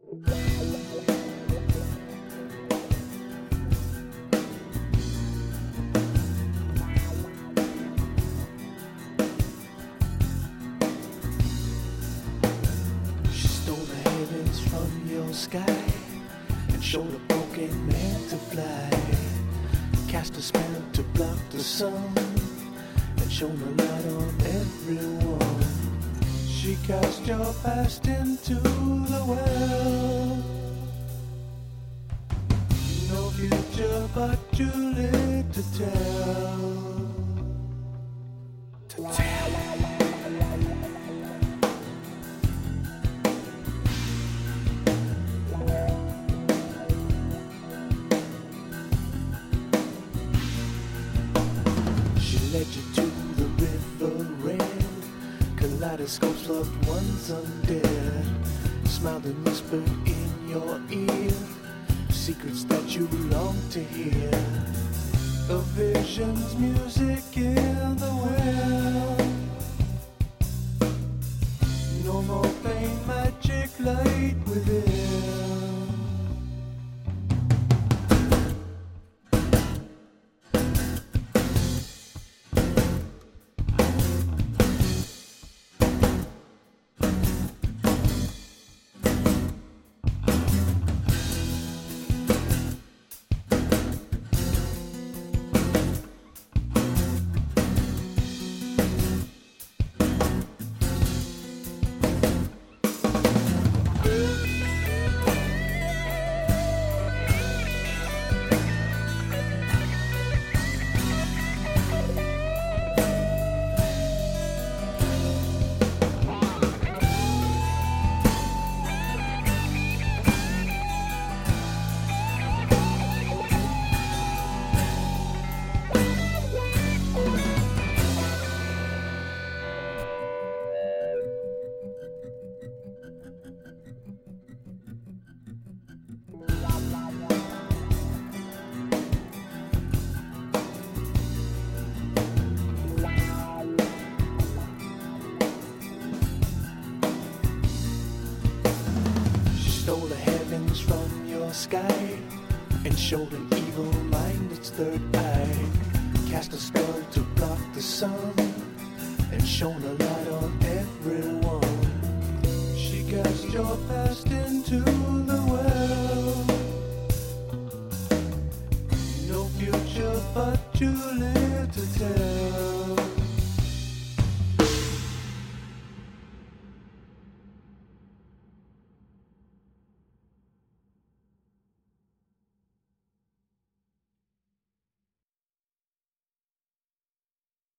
She stole the heavens from your sky and showed a broken man to fly. Cast a spell to block the sun and shone a light on everyone. She cast your past into the well. No future but you live to tell. To tell. Led you to the river red. Kaleidoscopes loved ones undead. Smiled and whispered in your ear secrets that you long to hear. A vision's music in the well. No more pain, magic light within. Stole the heavens from your sky and showed an evil mind its third eye. Cast a spell to block the sun and shone a light on everyone. She cast your past into the well. No future but you live to tell.